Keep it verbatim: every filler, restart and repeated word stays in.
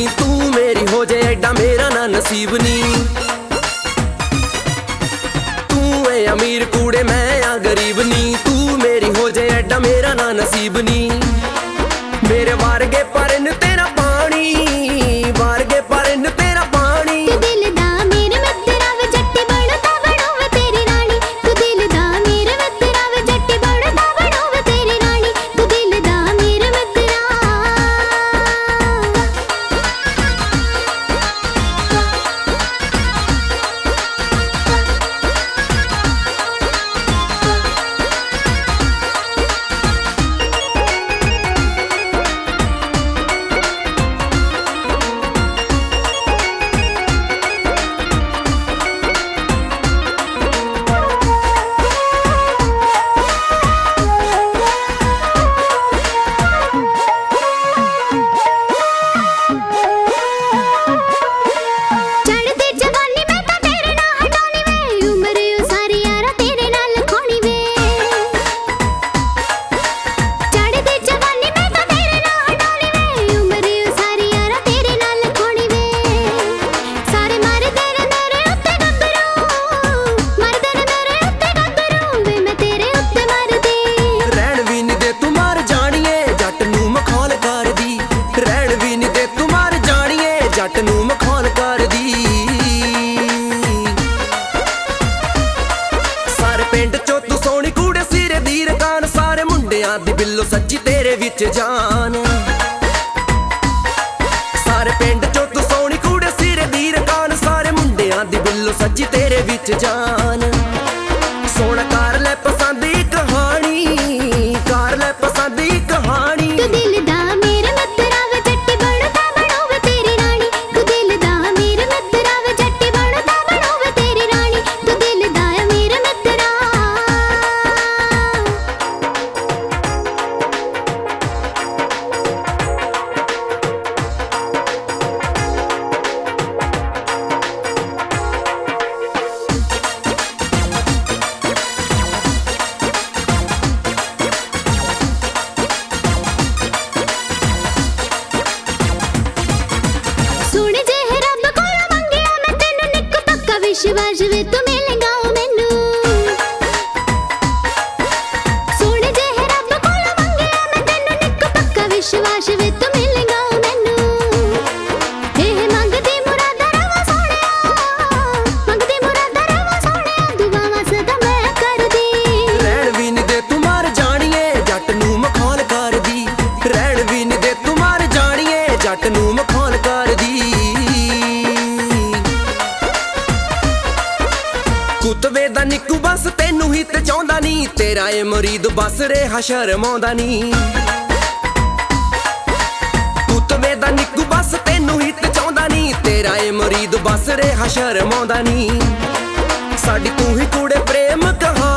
तू मेरी हो जाए एडा मेरा ना नसीब नी। तू है अमीर कूड़े मैं आ गरीब नी, तू मेरी हो जाए एडा मेरा ना नसीब नी। मेरे वारगे पर इन तेरा पानी, वारगे पर इन तेरा पानी। तू दिल दा मेरे मित्रा वे जट्टी बनता बनो वे तेरी रानी। तू दिल दा मेरे मित्रा वे जट्टी बनता बनो वे तेरी रानी। तू दिल दा मेरे मित्रा। जट नू मखौल कर दी। सारे पिंड चो तू सोनी कूड़े सिरे दी रकान, सारे मुंडियां दी बिल्लो सच्ची तेरे विच जान। सारे पिंड चो तू सोनी कूड़े सिरे दी रकान, सारे मुंडियां दी बिल्लो सच्ची तेरे विच जान। सोना कर ले पसंद दी कहानी, कर ले पसंद दी कहानी। तू दिल दा मेरे मित्रा वे जट्टी बनता बनो वे तेरी रानी। तू दिल दा मेरे मित्रा वे जट्टी बनता बनो वे तेरी रानी। तू दिल दा मेरे मित्रा। विश्वास वे तू मिलेगा मैनू, सोने जे है रब कोल मंगया मैं तेनू निक पक्का विश्वास वे तू मिलेगा मैनू। एह मंगदी मुरादा रवा सोनिया, मंगदी मुरादा रवा सोनिया, दुआवां सदा मैं कर दी। रहन भी नी दे तू मर जानिए जट नू मखौल कर दी। रहन भी नी दे तू मर जानिए जट नू मखौल कर दी। कुतबे दा निक्कू बस तेनू ही ते चाहुंदा नी, तेरा ए मुरीद बस रेहा शर्माउंदा नी। कुतबे दा निक्कू बस तेनू ही ते चाहुंदा नी, तेरा ए मुरीद बस रेहा शर्माउंदा नी। साडी तू ही कूड़े प्रेम कहा